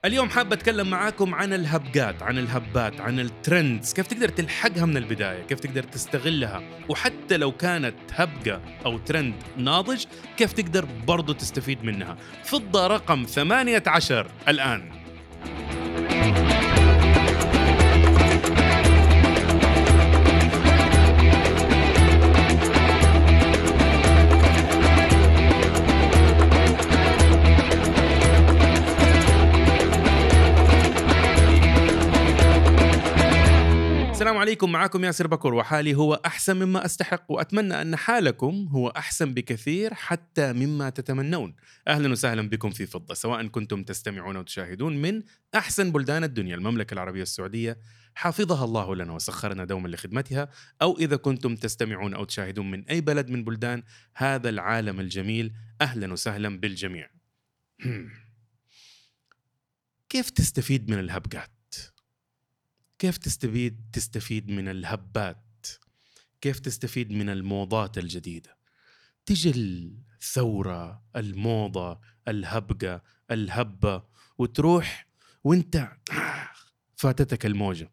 اليوم حاب أتكلم معاكم عن الهبات، عن الترندز، كيف تقدر تلحقها من البداية، كيف تقدر تستغلها، وحتى لو كانت هبقة أو ترند ناضج، كيف تقدر برضو تستفيد منها. فضة رقم 18 الآن. السلام عليكم، معكم ياسر بكر، وحالي هو أحسن مما أستحق، وأتمنى أن حالكم هو أحسن بكثير حتى مما تتمنون. أهلا وسهلا بكم في فضة، سواء كنتم تستمعون وتشاهدون من أحسن بلدان الدنيا، المملكة العربية السعودية حفظها الله لنا وسخرنا دوما لخدمتها، أو إذا كنتم تستمعون أو تشاهدون من أي بلد من بلدان هذا العالم الجميل، أهلا وسهلا بالجميع. كيف تستفيد من الهبقات؟ كيف تستفيد من الهبات؟ كيف تستفيد من الموضات الجديدة؟ تيجي الثورة، الموضة، الهبقة، الهبة، وتروح وانت فاتتك الموجة.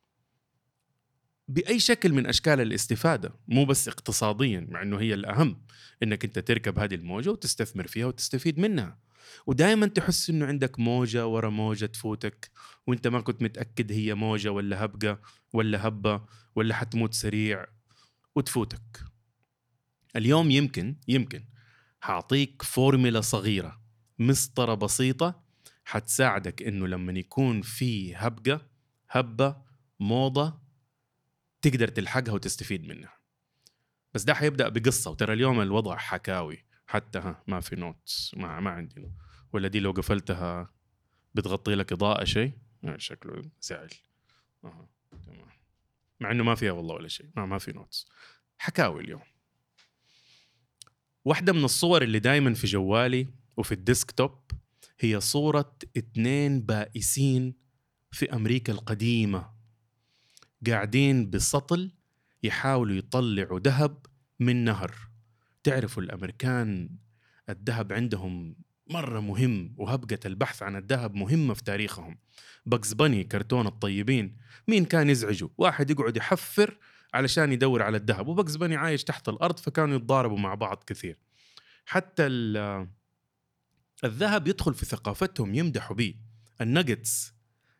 بأي شكل من أشكال الاستفادة، مو بس اقتصاديا، مع أنه هي الأهم، أنك أنت تركب هذه الموجة وتستثمر فيها وتستفيد منها. ودائما تحس أنه عندك موجة ورا موجة تفوتك، وانت ما كنت متأكد هي موجة ولا هبقة ولا هبة ولا حتموت سريع وتفوتك. اليوم يمكن هعطيك فورميلا صغيرة، مسطرة بسيطة، حتساعدك أنه لما يكون في هبة، موضة، تقدر تلحقها وتستفيد منها. بس ده حيبدأ بقصة، وترى اليوم الوضع حكاوي، حتى ما في نوتس، ما عندنا. ولا دي لو قفلتها بتغطي لك إضاءة شيء، شكله زعل. تمام. مع إنه ما فيها والله ولا شيء، ما في نوتس. حكاوي اليوم. واحدة من الصور اللي دايما في جوالي وفي الديسكتوب هي صورة 2 بائسين في أمريكا القديمة، قاعدين بسطل يحاولوا يطلعوا ذهب من نهر. تعرفوا الأمريكان الذهب عندهم مرة مهم، وهبقة البحث عن الذهب مهمة في تاريخهم. باكس باني، كرتون الطيبين، مين كان يزعجه؟ واحد يقعد يحفر علشان يدور على الذهب، وباكس باني عايش تحت الأرض، فكانوا يتضاربوا مع بعض كثير. حتى الذهب يدخل في ثقافتهم، يمدحوا به. الناجتس،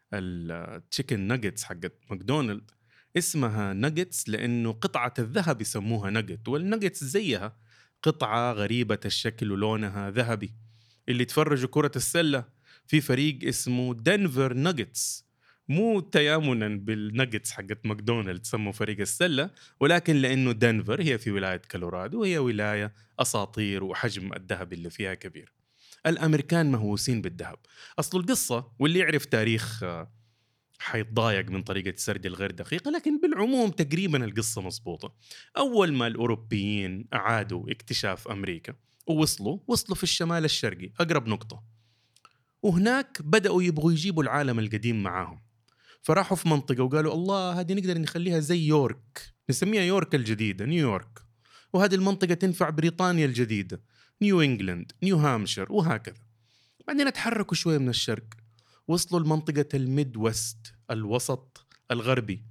التشيكن ناجتس حقت ماكدونالد، اسمها ناجتس لأنه قطعة الذهب يسموها ناجت، والناجتس زيها قطعة غريبة الشكل ولونها ذهبي. اللي تفرجوا كرة السلة، في فريق اسمه دنفر ناجتس، مو تيامنا بالناجتس حقت ماكدونالد سموا فريق السلة، ولكن لأنه دنفر هي في ولاية كولورادو، وهي ولاية أساطير وحجم الذهب اللي فيها كبير. الأمريكان مهووسين بالذهب. أصل القصة، واللي يعرف تاريخ حيتضايق من طريقة سردي الغير دقيقة، لكن بالعموم تقريبا القصة مضبوطة. أول ما الأوروبيين أعادوا اكتشاف أمريكا ووصلوا في الشمال الشرقي، أقرب نقطة، وهناك بدأوا يبغوا يجيبوا العالم القديم معاهم. فراحوا في منطقة وقالوا الله، هذه نقدر نخليها زي يورك، نسميها يورك الجديدة، نيويورك. وهذه المنطقة تنفع بريطانيا الجديدة، نيو إنجلند، نيو هامشير، وهكذا. بعدين تحركوا شوية من الشرق، وصلوا لمنطقة الميد وست، الوسط الغربي،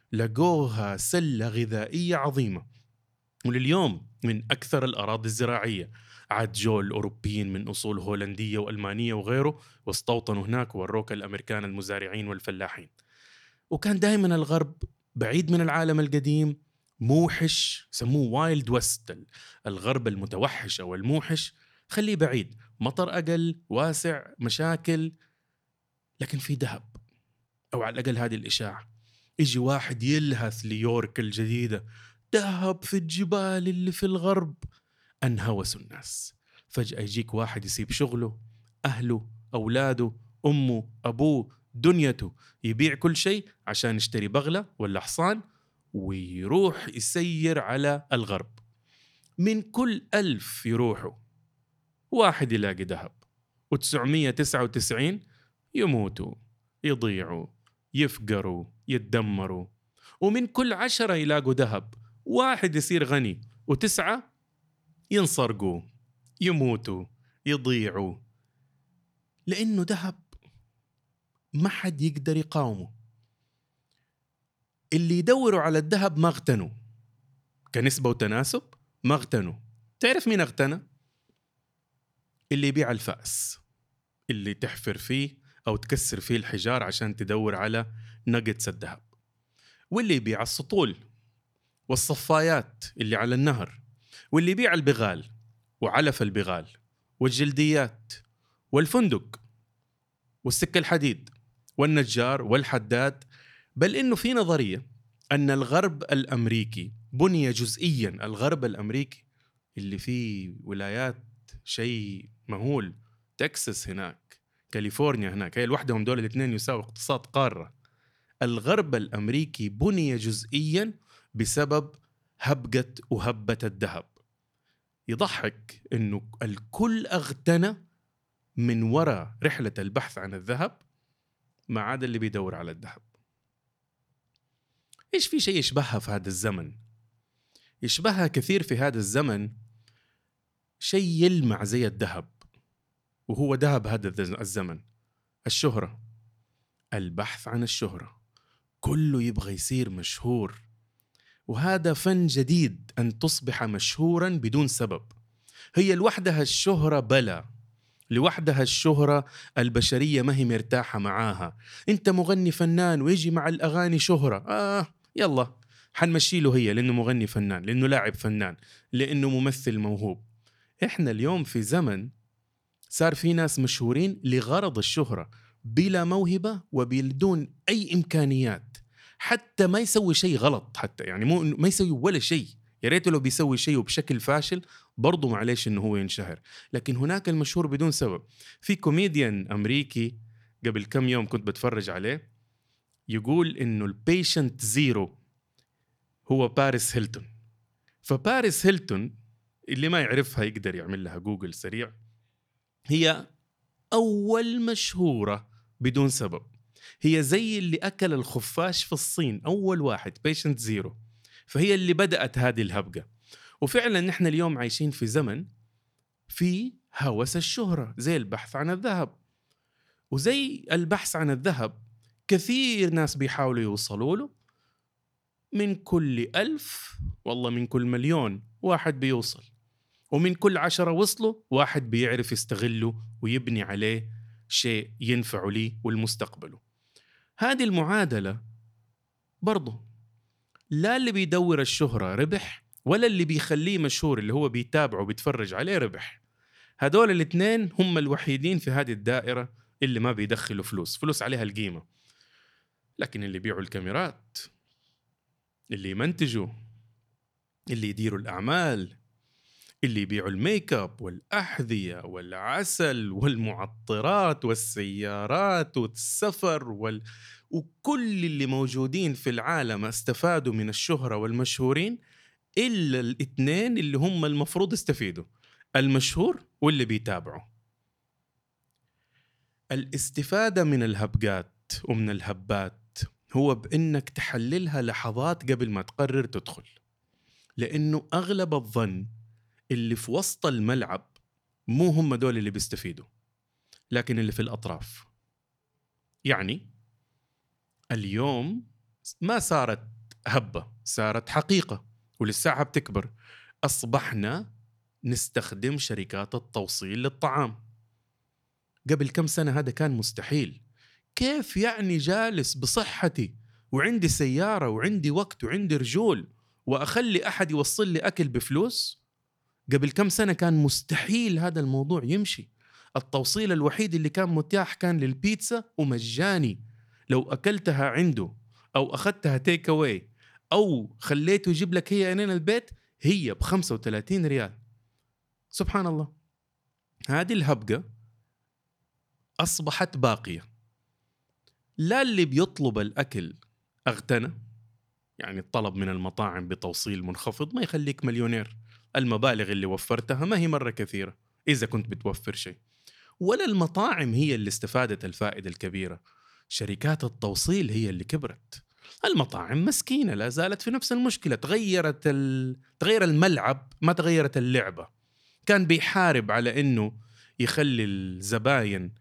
لقوها سلة غذائية عظيمة، ولليوم من أكثر الأراضي الزراعية. عاد جو الأوروبيين من أصول هولندية وألمانية وغيره، واستوطنوا هناك ووروك الأمريكان المزارعين والفلاحين. وكان دائما الغرب بعيد من العالم القديم، موحش، سموه وايلد ويست، الغرب المتوحش أو الموحش، خليه بعيد، مطر أقل، واسع، مشاكل، لكن في ذهب، أو على الأقل هذه الإشاعة. يجي واحد يلهث ليورك الجديدة، ذهب في الجبال اللي في الغرب، أنهوسوا الناس. فجأة يجيك واحد يسيب شغله، أهله، أولاده، أمه، أبوه، دنيته، يبيع كل شيء عشان يشتري بغلة ولا حصان، ويروح يسير على الغرب. من كل 1000 يروحوا، واحد يلاقي ذهب، و999 يموتوا، يضيعوا، يفقروا، يتدمروا. ومن كل 10 يلاقوا ذهب، واحد يصير غني، و9 ينسرقوا، يموتوا، يضيعوا. لأنه ذهب ما حد يقدر يقاومه. اللي يدوروا على الذهب ما اغتنوا، كنسبة وتناسب ما اغتنوا. تعرف مين اغتنى؟ اللي يبيع الفأس، اللي تحفر فيه أو تكسر فيه الحجار عشان تدور على نجتس الذهب، واللي يبيع السطول والصفايات اللي على النهر، واللي يبيع البغال وعلف البغال والجلديات والفندق والسكة الحديد والنجار والحداد. بل إنه في نظرية أن الغرب الأمريكي بني جزئياً، الغرب الأمريكي اللي فيه ولايات شيء مهول، تكساس هناك، كاليفورنيا هناك، هي لوحدهم دول الاثنين يساوي اقتصاد قارة. الغرب الأمريكي بني جزئياً بسبب هبة وهبة الذهب. يضحك إنه الكل اغتنى من وراء رحلة البحث عن الذهب، ما عدا اللي بيدور على الذهب. إيش في شيء يشبهها في هذا الزمن؟ يشبهها كثير في هذا الزمن شيء يلمع زي الذهب، وهو ذهب هذا الزمن: الشهرة، البحث عن الشهرة. كله يبغى يصير مشهور، وهذا فن جديد أن تصبح مشهورا بدون سبب. هي لوحدها الشهرة بلا، لوحدها الشهرة البشرية ما هي مرتاحة معاها. انت مغني فنان ويجي مع الأغاني شهرة، يلا حنمشي له هي، لأنه مغني فنان، لأنه لاعب فنان، لأنه ممثل موهوب. احنا اليوم في زمن صار في ناس مشهورين لغرض الشهرة، بلا موهبة وبدون أي إمكانيات، حتى ما يسوي شيء غلط، حتى يعني ما يسوي ولا شيء. يا ريت لو بيسوي شيء وبشكل فاشل برضو معليش إنه هو ينشهر. لكن هناك المشهور بدون سبب. في كوميديان أمريكي قبل كم يوم كنت بتفرج عليه، يقول إنه البيشنت زيرو هو باريس هيلتون. فباريس هيلتون اللي ما يعرفها يقدر يعمل لها جوجل سريع، هي أول مشهورة بدون سبب. هي زي اللي أكل الخفاش في الصين، أول واحد بيشنت زيرو. فهي اللي بدأت هذه الهبقة. وفعلا نحن اليوم عايشين في زمن في هوس الشهرة، زي البحث عن الذهب. وزي البحث عن الذهب كثير ناس بيحاولوا يوصلوا له، من كل 1000 والله من كل 1,000,000 واحد بيوصل، ومن كل 10 وصلوا واحد بيعرف يستغله ويبني عليه شيء ينفع لي والمستقبله. هذه المعادلة برضو لا اللي بيدور الشهرة ربح، ولا اللي بيخليه مشهور اللي هو بيتابعه وبيتفرج عليه ربح. هدول الاثنين هم الوحيدين في هذه الدائرة اللي ما بيدخلوا فلوس عليها القيمة. لكن اللي بيبيعوا الكاميرات، اللي يمنتجوا، اللي يديروا الأعمال، اللي يبيعوا الميك اب والأحذية والعسل والمعطرات والسيارات والسفر وكل اللي موجودين في العالم استفادوا من الشهرة والمشهورين، إلا الاثنين اللي هم المفروض يستفيدوا: المشهور واللي بيتابعوا. الاستفادة من الهبقات ومن الهبات هو بأنك تحللها لحظات قبل ما تقرر تدخل، لأنه أغلب الظن اللي في وسط الملعب مو هم دول اللي بيستفيدوا، لكن اللي في الأطراف. يعني اليوم ما صارت هبة، صارت حقيقة ولساعة بتكبر. أصبحنا نستخدم شركات التوصيل للطعام. قبل كم سنة هذا كان مستحيل. كيف يعني جالس بصحتي وعندي سيارة وعندي وقت وعندي رجول وأخلي أحد يوصل لي أكل بفلوس؟ قبل كم سنة كان مستحيل هذا الموضوع يمشي. التوصيل الوحيد اللي كان متاح كان للبيتزا ومجاني. لو أكلتها عنده أو أخذتها تيك أواي أو خليته يجيب لك هي إلينا البيت، هي ب35 ريال. سبحان الله، هذه الهبقة أصبحت باقية. لا اللي بيطلب الأكل أغتنى، يعني الطلب من المطاعم بتوصيل منخفض ما يخليك مليونير. المبالغ اللي وفرتها ما هي مرة كثيرة إذا كنت بتوفر شيء. ولا المطاعم هي اللي استفادت الفائدة الكبيرة، شركات التوصيل هي اللي كبرت. المطاعم مسكينة لا زالت في نفس المشكلة. تغير الملعب ما تغيرت اللعبة. كان بيحارب على إنه يخلي الزباين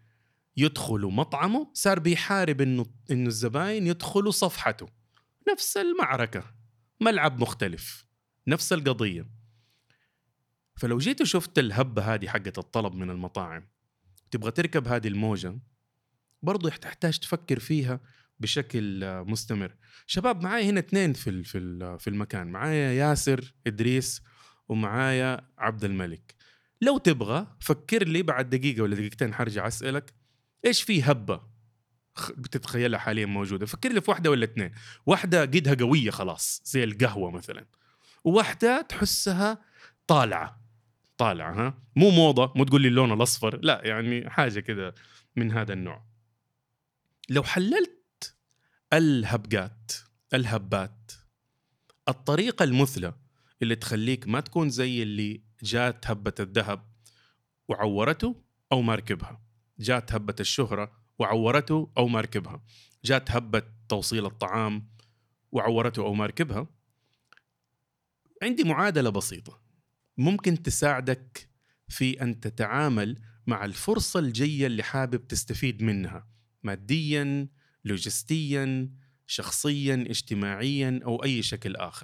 يدخلوا مطعمه صار بيحارب إنه الزباين يدخلوا صفحته. نفس المعركة، ملعب مختلف، نفس القضية. فلو جيت وشفت الهبة هذه حقة الطلب من المطاعم تبغى تركب هذه الموجة، برضو تحتاج تفكر فيها بشكل مستمر. شباب معايا هنا 2 في المكان، معايا ياسر إدريس ومعايا عبد الملك. لو تبغى فكر لي بعد دقيقة ولا دقيقتين حرجع أسألك إيش في هبة بتتخيلها حاليا موجودة. فكر لي في واحدة ولا 2. واحدة قيدها قوية خلاص زي القهوة مثلا، وواحدة تحسها طالعة ها، مو موضة، مو تقول لي اللون الأصفر، لا يعني حاجة كده من هذا النوع. لو حللت الهبات، الطريقة المثلى اللي تخليك ما تكون زي اللي جات هبة الذهب وعورته أو ما ركبها، جات هبة الشهرة وعورته أو ما ركبها، جات هبة توصيل الطعام وعورته أو ما ركبها، عندي معادلة بسيطة ممكن تساعدك في أن تتعامل مع الفرصة الجاية اللي حابب تستفيد منها مادياً، لوجستياً، شخصياً، اجتماعياً أو أي شكل آخر،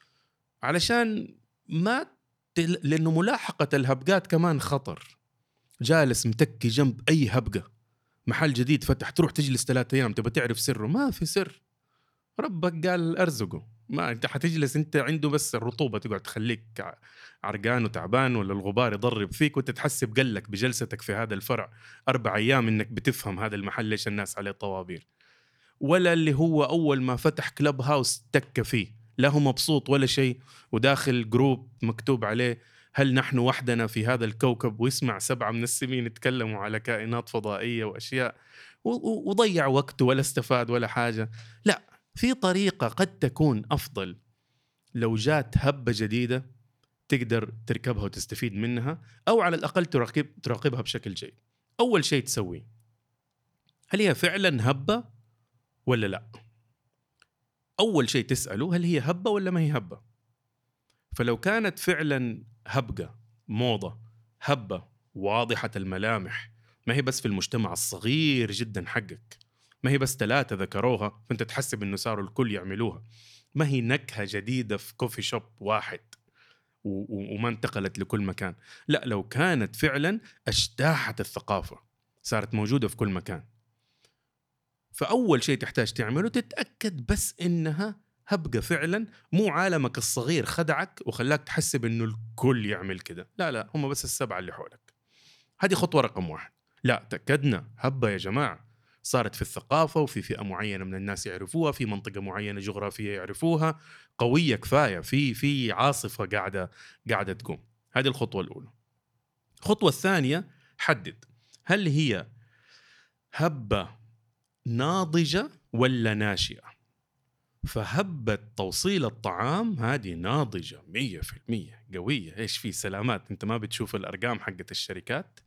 علشان ما لأنه ملاحقة الهبقات كمان خطر. جالس متكي جنب أي هبقة، محل جديد فتح تروح تجلس 3 أيام تبى تعرف سره، ما في سر، ربك قال أرزقه، ما أنت حتجلس أنت عنده بس الرطوبة تقعد تخليك عرقان وتعبان، ولا الغبار يضرب فيك وأنت تحسب قلك بجلستك في هذا الفرع 4 أيام إنك بتفهم هذا المحل ليش الناس عليه طوابير. ولا اللي هو أول ما فتح كلب هاوس تكة فيه، لا هو مبسوط ولا شيء، وداخل جروب مكتوب عليه هل نحن وحدنا في هذا الكوكب، ويسمع 7 من السمين يتكلموا على كائنات فضائية وأشياء، وضيع وقته ولا استفاد ولا حاجة. لا، في طريقة قد تكون أفضل لو جات هبة جديدة تقدر تركبها وتستفيد منها، أو على الأقل تراقبها بشكل جيد. أول شيء تسويه، هل هي فعلا هبة ولا لا؟ أول شيء تسأله هل هي هبة ولا ما هي هبة. فلو كانت فعلا هبقة موضة، هبة واضحة الملامح، ما هي بس في المجتمع الصغير جدا حقك، ما هي بس 3 ذكروها فانت تحسب انه صاروا الكل يعملوها، ما هي نكهة جديدة في كوفي شوب واحد وما انتقلت لكل مكان. لا، لو كانت فعلا اجتاحت الثقافة، صارت موجودة في كل مكان، فأول شيء تحتاج تعمله تتأكد بس إنها هبقى فعلا، مو عالمك الصغير خدعك وخلاك تحسب إنه الكل يعمل كده. لا، هم بس ال7 اللي حولك. هذه خطوة رقم 1. لا، تأكدنا هبة يا جماعة، صارت في الثقافة وفي فئة معينة من الناس يعرفوها، في منطقة معينة جغرافية يعرفوها، قوية كفاية، في عاصفة قاعدة تقوم. هذه الخطوة الأولى. الخطوة الثانية، حدد هل هي هبة ناضجة ولا ناشئة. فهبة توصيل الطعام هذه ناضجة 100% قوية. إيش في سلامات، أنت ما بتشوف الأرقام حقت الشركات.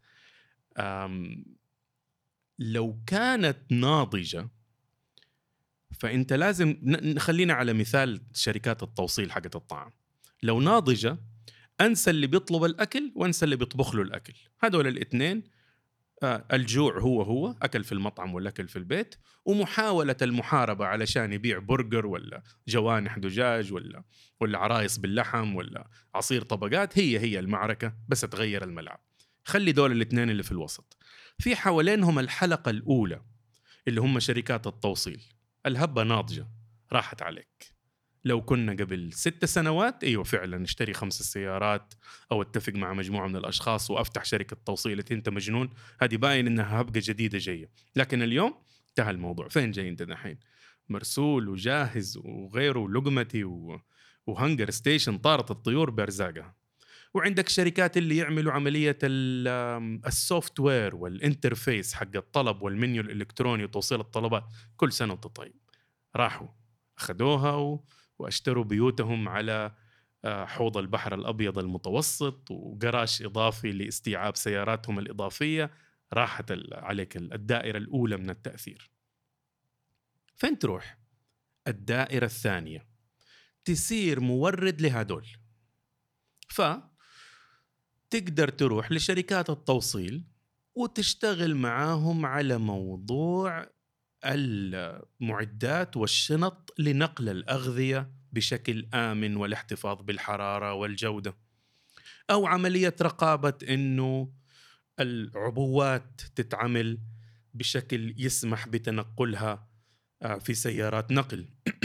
لو كانت ناضجة فأنت لازم نخلينا على مثال شركات التوصيل حقت الطعام. لو ناضجة، أنسى اللي بيطلب الأكل وأنسى اللي بيطبخ له الأكل، هذول الاثنين الجوع هو أكل في المطعم ولا أكل في البيت، ومحاولة المحاربة علشان يبيع برجر ولا جوانح دجاج ولا عرايس باللحم ولا عصير طبقات، هي المعركة بس تغير الملعب. خلي دول الاثنين اللي في الوسط، في حوالينهم الحلقة الأولى اللي هم شركات التوصيل. الهبة ناضجة، راحت عليك. لو كنا قبل 6 سنوات ايوه فعلا اشتري 5 سيارات او اتفق مع مجموعه من الاشخاص وافتح شركه توصيل، انت مجنون، هذه باين انها هبقه جديده جايه. لكن اليوم انتهى الموضوع، فين جاي انت دحين؟ مرسول وجاهز وغيره، لقمتي وهنجر ستيشن، طارت الطيور بارزاقها. وعندك شركات اللي يعملوا عمليه السوفت وير والانترفيس حق الطلب والمنيو الالكتروني وتوصيل الطلبات. كل سنه وانت طيب، راحوا اخذوها واشتروا بيوتهم على حوض البحر الأبيض المتوسط وقراش إضافي لاستيعاب سياراتهم الإضافية. راحت عليك الدائرة الأولى من التأثير. فين تروح؟ الدائرة الثانية، تصير مورد لهدول. فتقدر تروح لشركات التوصيل وتشتغل معاهم على موضوع المعدات والشنط لنقل الأغذية بشكل آمن والاحتفاظ بالحرارة والجودة، أو عملية رقابة إنه العبوات تتعمل بشكل يسمح بتنقلها في سيارات نقل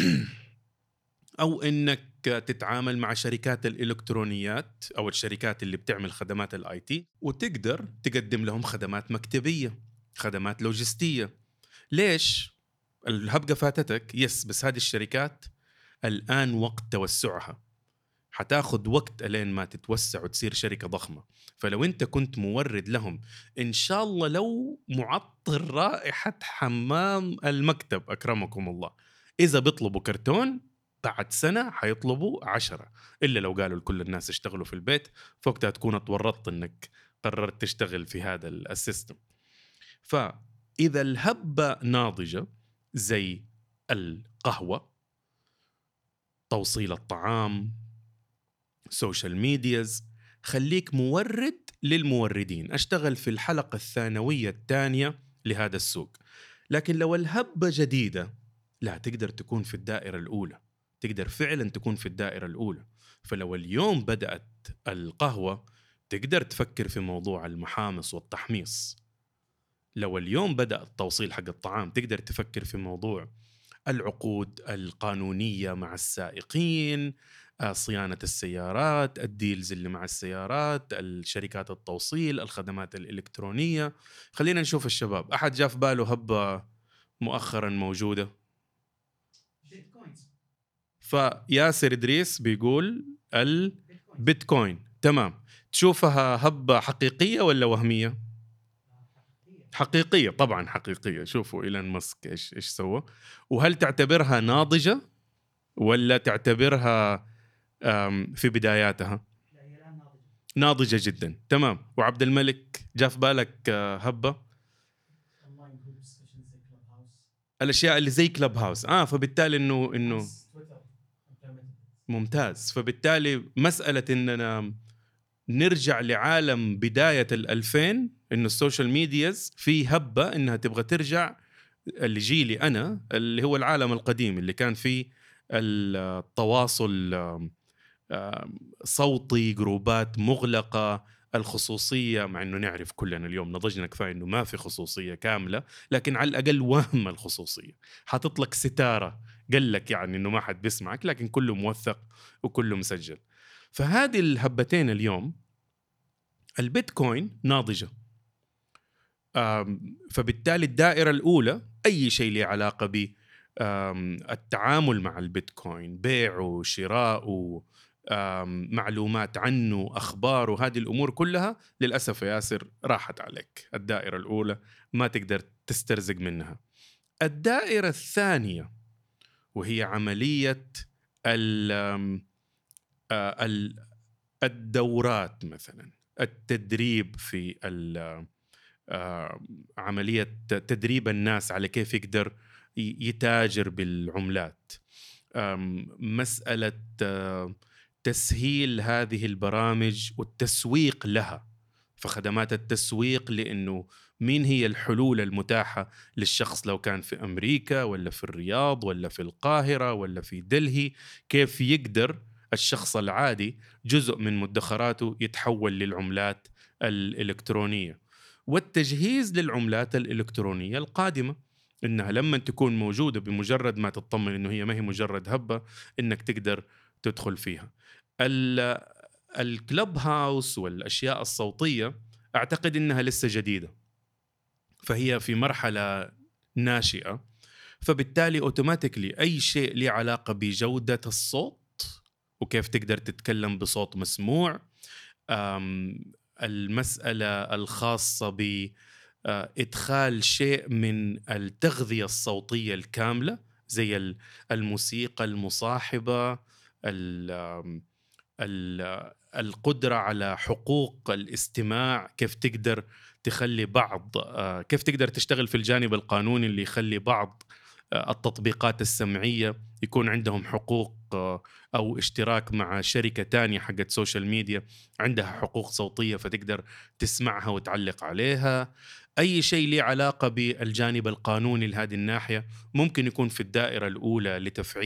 أو إنك تتعامل مع شركات الإلكترونيات أو الشركات اللي بتعمل خدمات الآي تي وتقدر تقدم لهم خدمات مكتبية، خدمات لوجستية. ليش؟ الهبقة فاتتك يس، بس هذه الشركات الآن وقت توسعها، حتاخد وقت ألين ما تتوسع وتصير شركة ضخمة. فلو أنت كنت مورد لهم، إن شاء الله لو معطر رائحة حمام المكتب أكرمكم الله، إذا بيطلبوا كرتون بعد سنة حيطلبوا 10، إلا لو قالوا لكل الناس اشتغلوا في البيت، فوقتها تكون اتورطت إنك قررت تشتغل في هذا السيستم. فإذا الهبة ناضجة زي القهوة، توصيل الطعام، سوشيال ميدياز، خليك مورد للموردين. أشتغل في الحلقة الثانوية الثانية لهذا السوق. لكن لو الهبة جديدة، لا، تقدر تكون في الدائرة الأولى، تقدر فعلا تكون في الدائرة الأولى. فلو اليوم بدأت القهوة، تقدر تفكر في موضوع المحامص والتحميص. لو اليوم بدأ التوصيل حق الطعام، تقدر تفكر في موضوع العقود القانونية مع السائقين، صيانة السيارات، الديلز اللي مع السيارات، الشركات التوصيل، الخدمات الإلكترونية. خلينا نشوف الشباب، أحد جاء في باله هبة مؤخرا موجودة؟ فياسر إدريس بيقول البيتكوين. تمام، تشوفها هبة حقيقية ولا وهمية؟ حقيقية طبعا، حقيقية. شوفوا إيلون ماسك إيش سوى. وهل تعتبرها ناضجة ولا تعتبرها في بداياتها؟ ناضجة جدا. تمام. وعبد الملك، جاء في بالك هبة؟ الأشياء اللي زي كلب هاوس. فبالتالي إنه ممتاز. فبالتالي مسألة إننا نرجع لعالم بداية 2000، إنه السوشيال ميدياز في هبة إنها تبغى ترجع اللي جيلي أنا، اللي هو العالم القديم اللي كان فيه التواصل صوتي، جروبات مغلقة، الخصوصية، مع أنه نعرف كلنا اليوم نضجنا كفاية أنه ما في خصوصية كاملة، لكن على الأقل وهم الخصوصية. حتطلق ستارة قال لك يعني أنه ما حد بيسمعك، لكن كله موثق وكله مسجل. فهذه الهبتين اليوم البيتكوين ناضجة. فبالتالي الدائرة الأولى أي شيء له علاقة بالتعامل مع البيتكوين، بيعه، شراءه، معلومات عنه، أخبار، وهذه الأمور كلها للأسف يا ياسر راحت عليك. الدائرة الأولى ما تقدر تسترزق منها. الدائرة الثانية وهي عملية الدورات، مثلا التدريب في عملية تدريب الناس على كيف يقدر يتاجر بالعملات، مسألة تسهيل هذه البرامج والتسويق لها. فخدمات التسويق، لأنه مين هي الحلول المتاحة للشخص لو كان في أمريكا ولا في الرياض ولا في القاهرة ولا في دلهي، كيف يقدر الشخص العادي جزء من مدخراته يتحول للعملات الإلكترونية. والتجهيز للعملات الإلكترونية القادمة، إنها لما تكون موجودة بمجرد ما تطمن إنه هي ما هي مجرد هبة، إنك تقدر تدخل فيها. الكلب هاوس والأشياء الصوتية أعتقد إنها لسه جديدة، فهي في مرحلة ناشئة. فبالتالي أوتوماتيكلي أي شيء له علاقة بجودة الصوت وكيف تقدر تتكلم بصوت مسموع، المسألة الخاصة بإدخال شيء من التغذية الصوتية الكاملة زي الموسيقى المصاحبة، القدرة على حقوق الاستماع، كيف تقدر تخلي بعض، كيف تقدر تشتغل في الجانب القانوني اللي يخلي بعض التطبيقات السمعية يكون عندهم حقوق أو اشتراك مع شركة تانية حقت سوشيال ميديا عندها حقوق صوتية فتقدر تسمعها وتعلق عليها. أي شيء له علاقة بالجانب القانوني لهذه الناحية ممكن يكون في الدائرة الأولى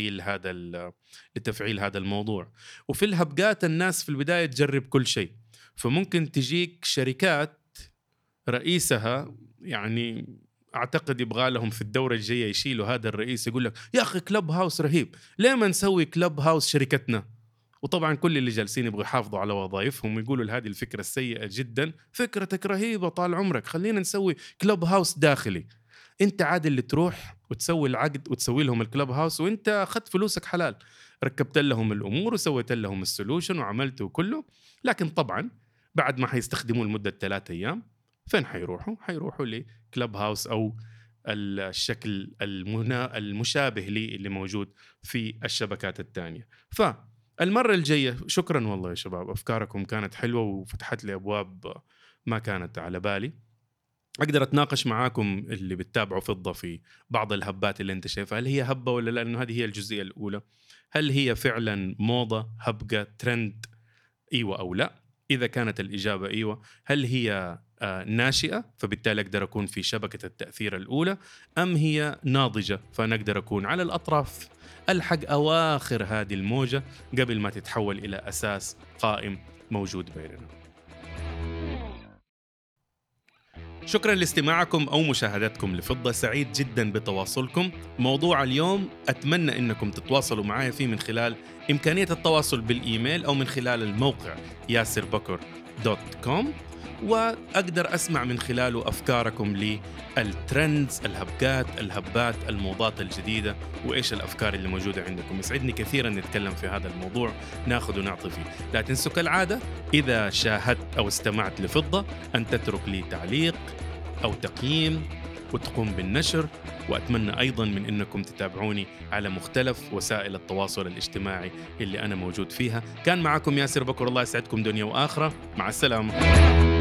لتفعيل هذا الموضوع. وفي الهبقات الناس في البداية تجرب كل شيء، فممكن تجيك شركات رئيسها يعني أعتقد يبغى لهم في الدورة الجاية يشيلوا هذا الرئيس، يقول لك يا أخي كلب هاوس رهيب، ليه ما نسوي كلب هاوس شركتنا؟ وطبعا كل اللي جالسين يبغوا يحافظوا على وظائفهم ويقولوا هذه الفكرة السيئة جدا، فكرتك رهيبة طال عمرك، خلينا نسوي كلب هاوس داخلي. انت عاد اللي تروح وتسوي العقد وتسوي لهم الكلب هاوس وانت أخذت فلوسك حلال، ركبت لهم الأمور وسويت لهم السولوشن وعملته كله. لكن طبعا بعد ما حيستخدموه لمدة 3 أيام فين حيروحوا لكلب هاوس أو الشكل المشابه اللي موجود في الشبكات التانية. فالمرة الجاية شكرا والله يا شباب، أفكاركم كانت حلوة وفتحت لي أبواب ما كانت على بالي. أقدر أتناقش معاكم اللي بتتابعوا فضة في بعض الهبات اللي أنت شايفها، هل هي هبة ولا لا؟ لأنه هذه هي الجزئية الأولى. هل هي فعلا موضة، هبقة، ترند، إيوة أو لا؟ إذا كانت الإجابة إيوة، هل هي ناشئة فبالتالي أقدر أكون في شبكة التأثير الأولى، أم هي ناضجة فنقدر أكون على الأطراف ألحق أواخر هذه الموجة قبل ما تتحول إلى أساس قائم موجود بيننا؟ شكرا لاستماعكم أو مشاهدتكم لفضة، سعيد جدا بتواصلكم. موضوع اليوم أتمنى أنكم تتواصلوا معي فيه من خلال إمكانية التواصل بالإيميل أو من خلال الموقع yasirbakur.com، وأقدر أسمع من خلاله أفكاركم للترندز، الهبات، الموضات الجديدة، وإيش الأفكار اللي موجودة عندكم. يسعدني كثيرا نتكلم في هذا الموضوع، ناخذ ونعطي فيه. لا تنسوا كالعادة إذا شاهدت أو استمعت لفضة أن تترك لي تعليق أو تقييم وتقوم بالنشر. وأتمنى أيضا من أنكم تتابعوني على مختلف وسائل التواصل الاجتماعي اللي أنا موجود فيها. كان معكم ياسر بكر، الله يسعدكم دنيا وآخرة، مع السلامة.